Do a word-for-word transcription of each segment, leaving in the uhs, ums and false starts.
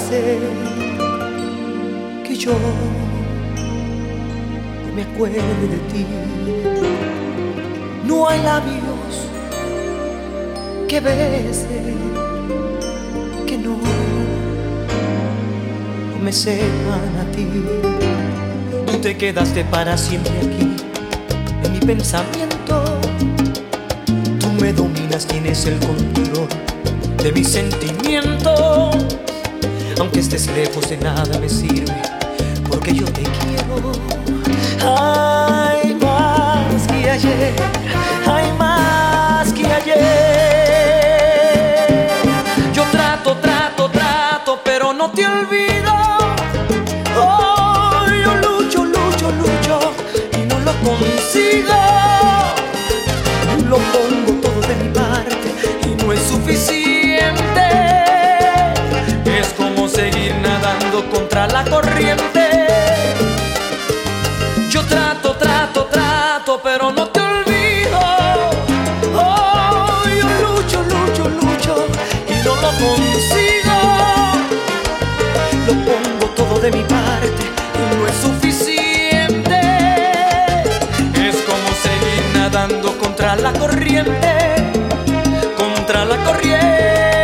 hace que yo no me acuerde de ti. No hay labios que besen, que no, no me sepan a ti. Tú te quedaste para siempre aquí, en mi pensamiento. Tú me dominas, tienes el control de mis sentimientos. Aunque estés lejos, de nada me sirve, porque yo te quiero. Hay más que ayer, hay más que ayer. Yo trato, trato, trato, pero no te olvido. Oh, yo lucho, lucho, lucho y no lo consigo. Lo pongo todo de mi parte y no es suficiente. Es como seguir nadando contra la corriente. Yo trato, trato, trato, pero no te olvido. Oh, yo lucho, lucho, lucho y no lo consigo. Lo pongo todo de mi parte y no es suficiente. Es como seguir nadando contra la corriente, contra la corriente.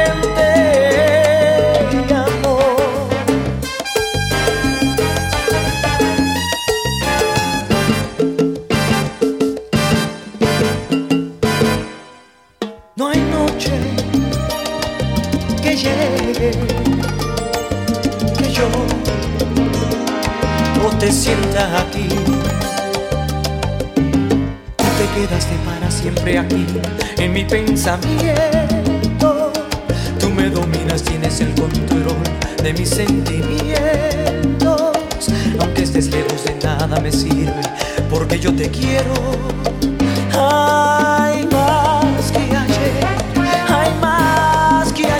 No hay noche que llegue, que yo no te sienta aquí. Tú te quedaste para siempre aquí, en mi pensamiento. Tú me dominas, tienes el control de mis sentimientos. Aunque estés lejos, de nada me sirve, porque yo te quiero. Hay más que ayer, hay más que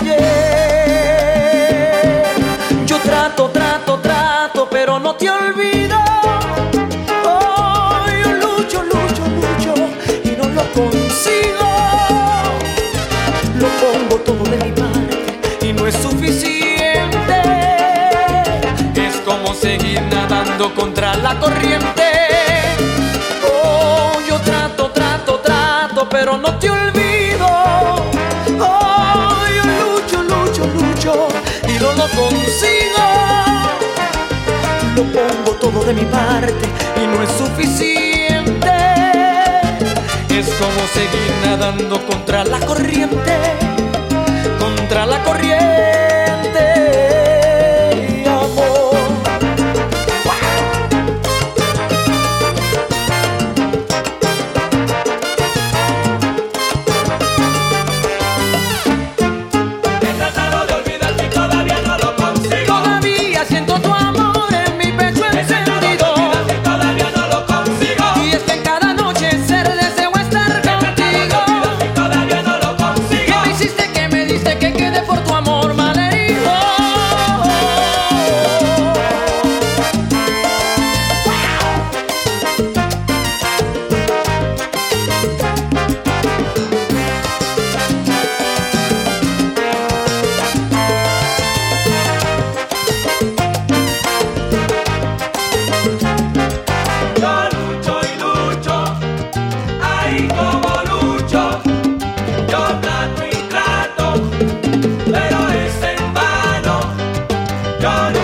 ayer. Yo trato, trato, trato, pero no te olvido. Oh, yo lucho, lucho, lucho y no lo consigo. Lo pongo todo de mi parte y no es suficiente. Es como seguir nadando contra la corriente. Oh, yo trato, trato, trato, pero no te olvido. Oh, yo lucho, lucho, lucho y no lo consigo. Lo pongo todo de mi parte y no es suficiente. Es como seguir nadando contra la corriente, contra la corriente, amor. Pero es en vano. Yo